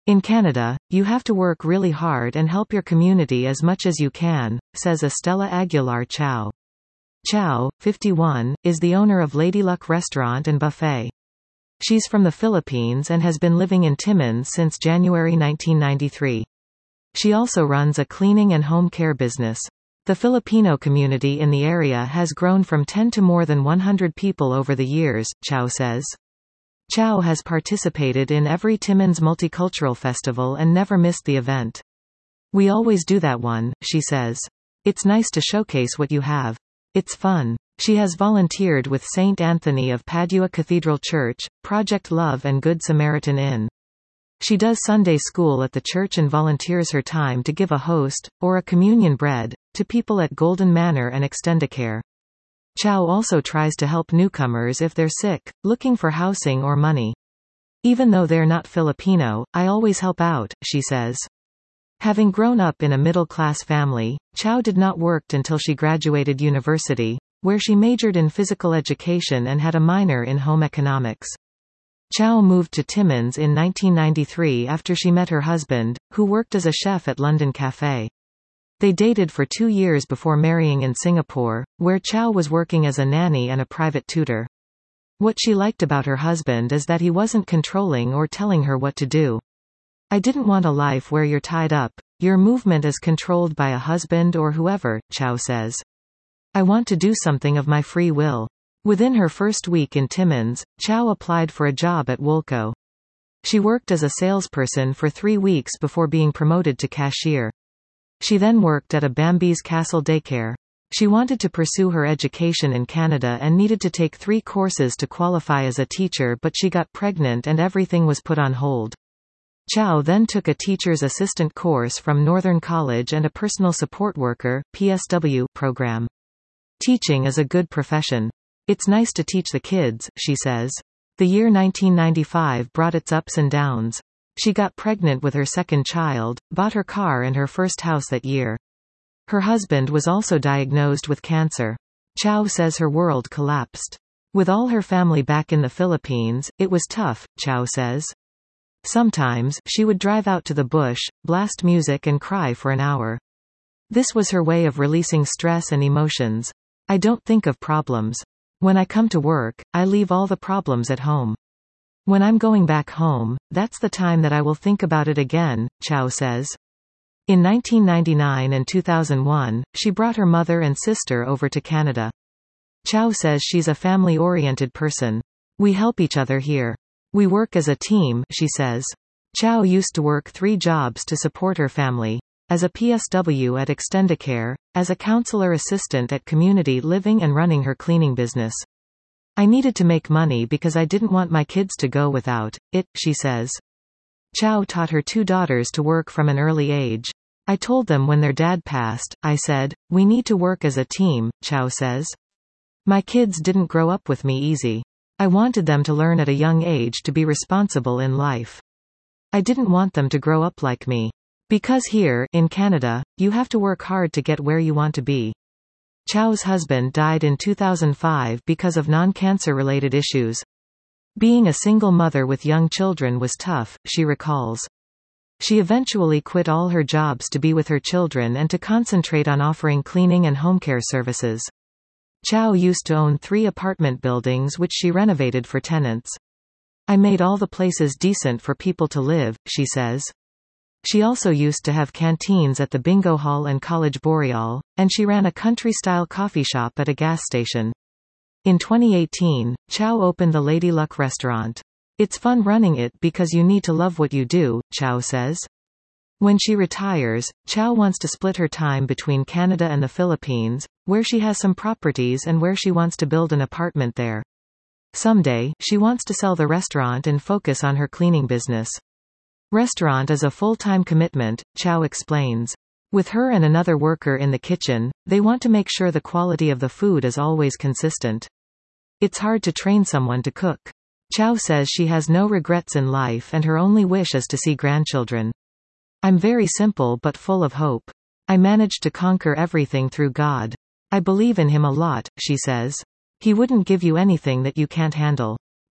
In Canada, you have to work really hard and help your community as much as you can, says Estela Aguilar Chow. Chow, 51, is the owner of Lady Luck Restaurant and Buffet. She's from the Philippines and has been living in Timmins since January 1993. She also runs a cleaning and home care business. The Filipino community in the area has grown from 10 to more than 100 people over the years, Chow says. Chow has participated in every Timmins Multicultural Festival and never missed the event. We always do that one, she says. It's nice to showcase what you have. It's fun. She has volunteered with St. Anthony of Padua Cathedral Church, Project Love and Good Samaritan Inn. She does Sunday school at the church and volunteers her time to give a host, or a communion bread, to people at Golden Manor and Extendicare. Chow also tries to help newcomers if they're sick, looking for housing or money. Even though they're not Filipino, I always help out, she says. Having grown up in a middle-class family, Chow did not work until she graduated university, where she majored in physical education and had a minor in home economics. Chow moved to Timmins in 1993 after she met her husband, who worked as a chef at London Cafe. They dated for 2 years before marrying in Singapore, where Chow was working as a nanny and a private tutor. What she liked about her husband is that he wasn't controlling or telling her what to do. I didn't want a life where you're tied up, your movement is controlled by a husband or whoever, Chow says. I want to do something of my free will. Within her first week in Timmins, Chow applied for a job at Woolco. She worked as a salesperson for 3 weeks before being promoted to cashier. She then worked at a Bambi's Castle daycare. She wanted to pursue her education in Canada and needed to take 3 courses to qualify as a teacher, but she got pregnant and everything was put on hold. Chow then took a teacher's assistant course from Northern College and a personal support worker (PSW) program. Teaching is a good profession. It's nice to teach the kids, she says. The year 1995 brought its ups and downs. She got pregnant with her second child, bought her car and her first house that year. Her husband was also diagnosed with cancer. Chow says her world collapsed. With all her family back in the Philippines, it was tough, Chow says. Sometimes, she would drive out to the bush, blast music and cry for an hour. This was her way of releasing stress and emotions. I don't think of problems. When I come to work, I leave all the problems at home. When I'm going back home, that's the time that I will think about it again, Chow says. In 1999 and 2001, she brought her mother and sister over to Canada. Chow says she's a family-oriented person. We help each other here. We work as a team, she says. Chow used to work 3 jobs to support her family. As a PSW at Extendicare, as a counselor assistant at Community Living and running her cleaning business. I needed to make money because I didn't want my kids to go without it, she says. Chow taught her 2 daughters to work from an early age. I told them when their dad passed, I said, we need to work as a team, Chow says. My kids didn't grow up with me easy. I wanted them to learn at a young age to be responsible in life. I didn't want them to grow up like me. Because here, in Canada, you have to work hard to get where you want to be. Chow's husband died in 2005 because of non-cancer-related issues. Being a single mother with young children was tough, she recalls. She eventually quit all her jobs to be with her children and to concentrate on offering cleaning and home care services. Chow used to own 3 apartment buildings which she renovated for tenants. I made all the places decent for people to live, she says. She also used to have canteens at the Bingo Hall and College Boreal, and she ran a country-style coffee shop at a gas station. In 2018, Chow opened the Lady Luck restaurant. It's fun running it because you need to love what you do, Chow says. When she retires, Chow wants to split her time between Canada and the Philippines, where she has some properties and where she wants to build an apartment there. Someday, she wants to sell the restaurant and focus on her cleaning business. Restaurant is a full-time commitment, Chow explains. With her and another worker in the kitchen, they want to make sure the quality of the food is always consistent. It's hard to train someone to cook. Chow says she has no regrets in life and her only wish is to see grandchildren. I'm very simple but full of hope. I managed to conquer everything through God. I believe in him a lot, she says. He wouldn't give you anything that you can't handle.